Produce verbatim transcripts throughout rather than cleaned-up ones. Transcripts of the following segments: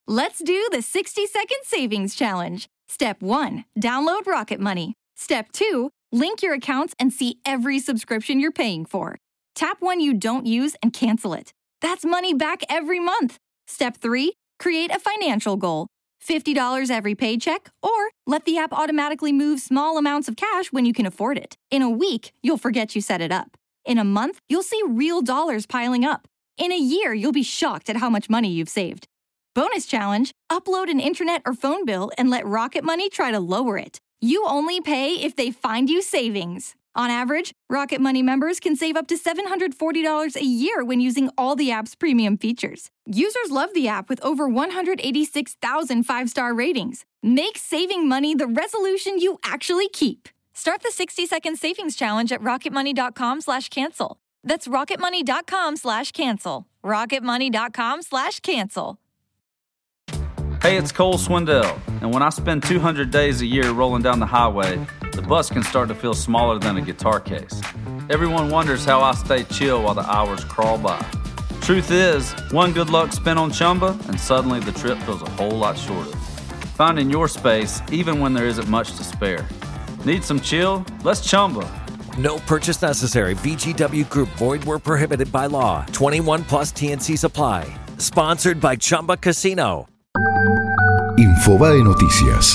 Let's do the sixty-second savings challenge. Step one, download Rocket Money. Step two, link your accounts and see every subscription you're paying for. Tap one you don't use and cancel it. That's money back every month. Step three, create a financial goal. fifty dollars every paycheck, or let the app automatically move small amounts of cash when you can afford it. In a week, you'll forget you set it up. In a month, you'll see real dollars piling up. In a year, you'll be shocked at how much money you've saved. Bonus challenge, upload an internet or phone bill and let Rocket Money try to lower it. You only pay if they find you savings. On average, Rocket Money members can save up to seven hundred forty dollars a year when using all the app's premium features. Users love the app with over one hundred eighty-six thousand five-star ratings. Make saving money the resolution you actually keep. Start the sixty-second savings challenge at rocketmoney.com slash cancel. That's rocketmoney.com slash cancel. rocketmoney.com slash cancel. Hey, it's Cole Swindell, and when I spend two hundred days a year rolling down the highway, the bus can start to feel smaller than a guitar case. Everyone wonders how I stay chill while the hours crawl by. Truth is, one good luck spin on Chumba, and suddenly the trip feels a whole lot shorter. Finding your space, even when there isn't much to spare. Need some chill? Let's Chumba. No purchase necessary. V G W Group. Void where prohibited by law. twenty-one plus T N Cs apply. Sponsored by Chumba Casino. Infobae Noticias.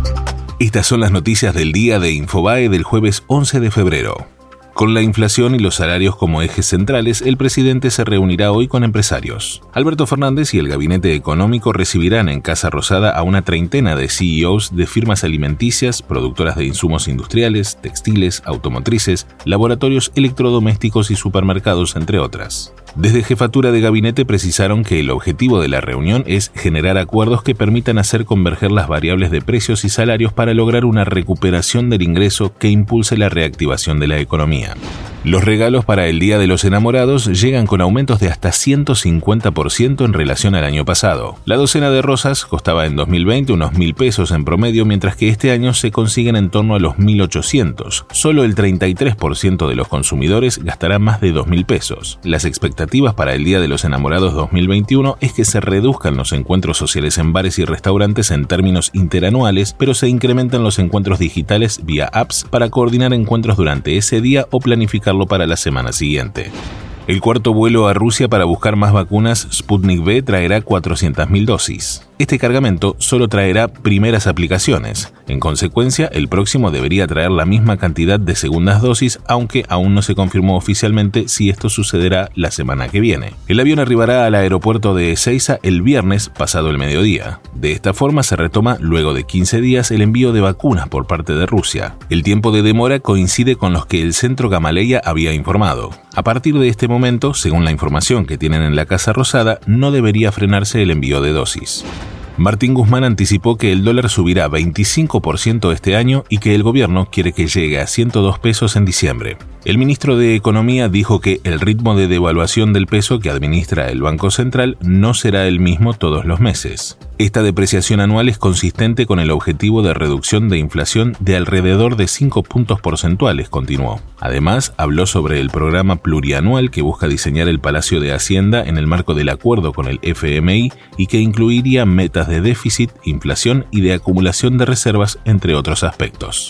Estas son las noticias del día de Infobae del jueves once de febrero. Con la inflación y los salarios como ejes centrales, el presidente se reunirá hoy con empresarios. Alberto Fernández y el gabinete económico recibirán en Casa Rosada a una treintena de C E Os de firmas alimenticias, productoras de insumos industriales, textiles, automotrices, laboratorios electrodomésticos y supermercados, entre otras. Desde Jefatura de Gabinete precisaron que el objetivo de la reunión es generar acuerdos que permitan hacer converger las variables de precios y salarios para lograr una recuperación del ingreso que impulse la reactivación de la economía. Los regalos para el Día de los Enamorados llegan con aumentos de hasta ciento cincuenta por ciento en relación al año pasado. La docena de rosas costaba en dos mil veinte unos mil pesos en promedio, mientras que este año se consiguen en torno a los mil ochocientos. Solo el treinta y tres por ciento de los consumidores gastará más de dos mil pesos. Las expectativas para el Día de los Enamorados dos mil veintiuno es que se reduzcan los encuentros sociales en bares y restaurantes en términos interanuales, pero se incrementan los encuentros digitales vía apps para coordinar encuentros durante ese día o planificarlo para la semana siguiente. El cuarto vuelo a Rusia para buscar más vacunas Sputnik V traerá cuatrocientas mil dosis. Este cargamento solo traerá primeras aplicaciones. En consecuencia, el próximo debería traer la misma cantidad de segundas dosis, aunque aún no se confirmó oficialmente si esto sucederá la semana que viene. El avión arribará al aeropuerto de Ezeiza el viernes pasado el mediodía. De esta forma se retoma, luego de quince días, el envío de vacunas por parte de Rusia. El tiempo de demora coincide con los que el Centro Gamaleya había informado. A partir de este momento, según la información que tienen en la Casa Rosada, no debería frenarse el envío de dosis. Martín Guzmán anticipó que el dólar subirá veinticinco por ciento este año y que el gobierno quiere que llegue a ciento dos pesos en diciembre. El ministro de Economía dijo que el ritmo de devaluación del peso que administra el Banco Central no será el mismo todos los meses. Esta depreciación anual es consistente con el objetivo de reducción de inflación de alrededor de cinco puntos porcentuales, continuó. Además, habló sobre el programa plurianual que busca diseñar el Palacio de Hacienda en el marco del acuerdo con el F M I y que incluiría metas de déficit, inflación y de acumulación de reservas, entre otros aspectos.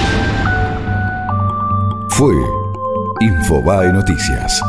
Fue Infobae Noticias.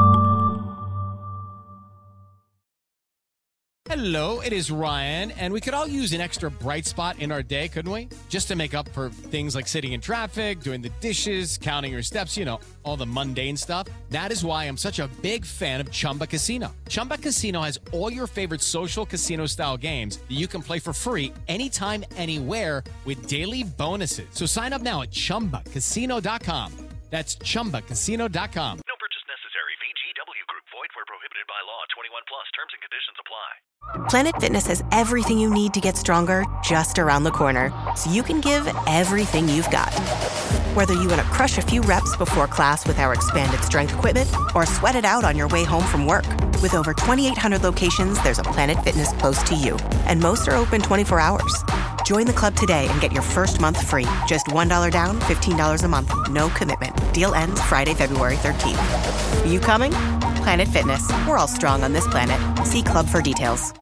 Hello, it is Ryan, and we could all use an extra bright spot in our day, couldn't we? Just to make up for things like sitting in traffic, doing the dishes, counting your steps, you know, all the mundane stuff. That is why I'm such a big fan of Chumba Casino. Chumba Casino has all your favorite social casino-style games that you can play for free anytime, anywhere with daily bonuses. So sign up now at chumba casino dot com. That's chumba casino dot com. No purchase necessary. V G W Group. Void where prohibited by law. twenty-one plus. Terms and conditions apply. Planet Fitness has everything you need to get stronger just around the corner, so you can give everything you've got. Whether you want to crush a few reps before class with our expanded strength equipment or sweat it out on your way home from work. With over twenty-eight hundred locations, there's a Planet Fitness close to you, and most are open twenty-four hours. Join the club today and get your first month free. Just one dollar down, fifteen dollars a month. No commitment. Deal ends Friday, February thirteenth. You coming? Planet Fitness. We're all strong on this planet. See club for details.